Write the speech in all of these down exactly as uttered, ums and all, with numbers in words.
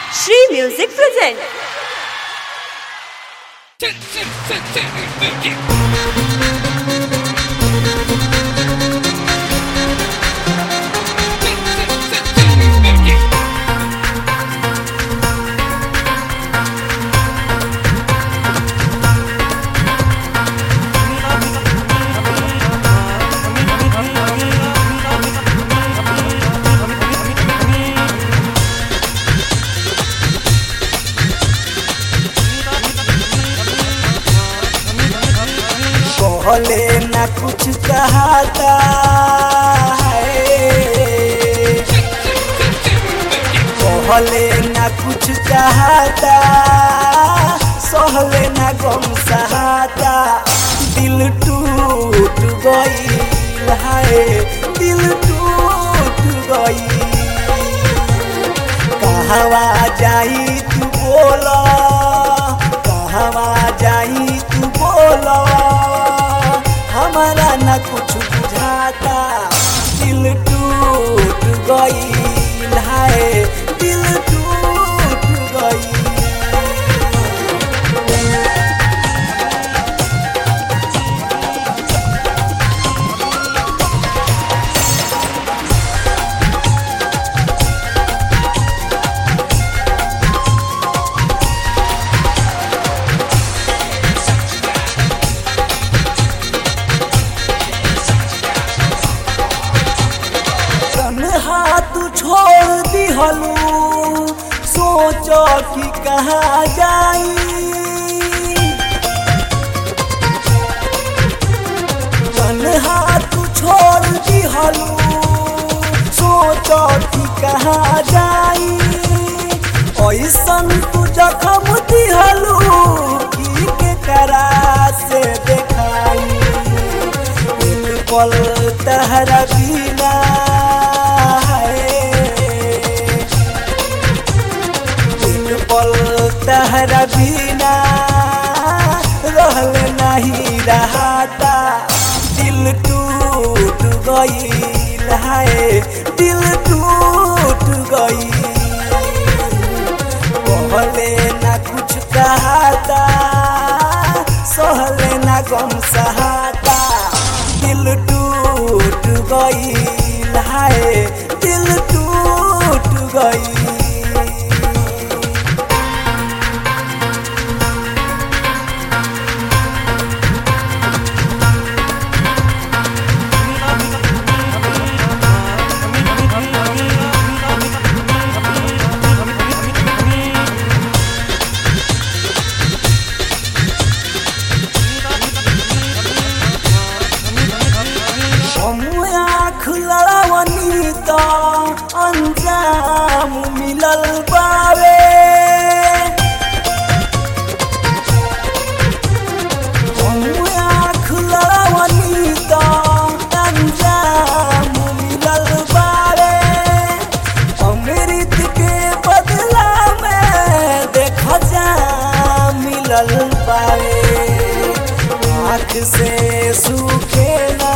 Shree Music presents. कहले ना कुछ कहता है, कहले ना कुछ कहता, सहले ना गम सहाता, दिल टूट गई है, दिल टूट गई। कहवा जाई तू बोला, कहवा जाई तू बोला, हमारा ना कुछ बुझाता, दिल टूट गई है, दिल टूट गई। तू छोड़ दिहलू, सोच कि कहाँ जाई, तन्हा तू छोड़ दिहलू, सोच कि कहाँ जाई। ऐसन तू जखम दिहलू कि केकरा से देखाई, एक पल तहरा बिना तहरा बिना रहल नहीं रहता, दिल टूट गई है, दिल टूट गई। कहले ना कुछ कहता, सहले ना गम सहाता, दिल टूट गई है, दिल टूट गई। अंजाम मिलल बावे, आँख लड़ावनी तो अंजाम मिलल बावे। अमृत के बदला में देख जा मिलल बावे, आँख से सूखे ना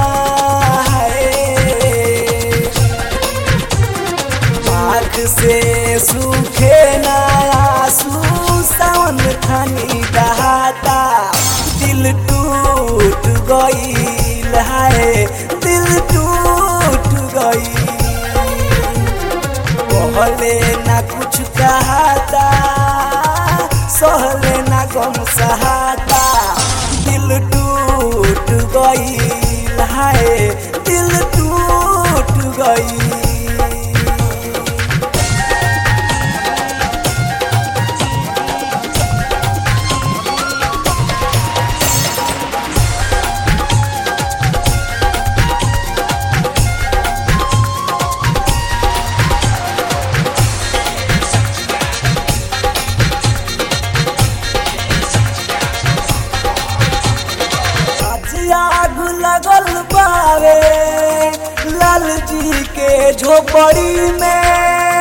से सूखे ना आंसू, सावन खानी बहाता, दिल टूट गई है, दिल टूट गई। कहले ना कुछ कहता, सहले ना गम सहाता, दिल टूट गई है, दिल टूट गई। आग लगल बावे लाल जी के झोपड़ी में,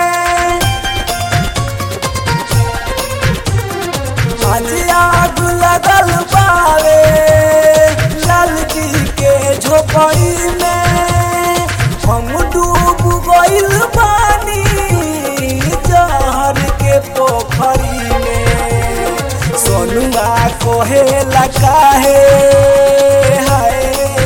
आज आग लगल बावे लाल जी के झोपड़ी में, हम डूब गइल बानी जहर के कहेला काहे हाय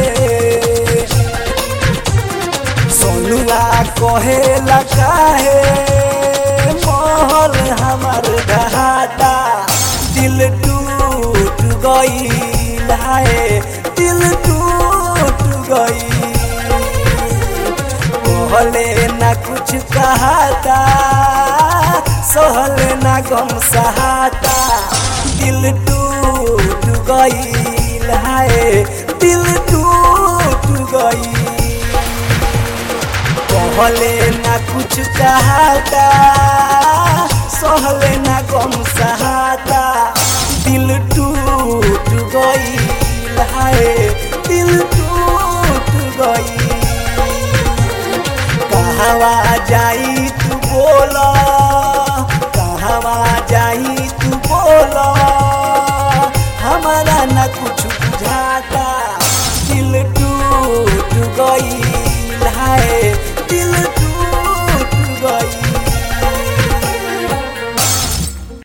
सोनुआ कहेला काहे मोहर हमार घाटा दिल टूट गईल हाय दिल टूट गईल कहले ना कुछ कहता सहले ना गम सहाता दिल टूट गईल हाय दिल टूट गईल कहले ना कुछ कहता सहले ना गम सहाता दिल टूट गईल हाय दिल टूट गईल कहवा जाई तू बोला कहवा जाई तू बोला हमारा ना कुछ बुझाता दिल टूट गई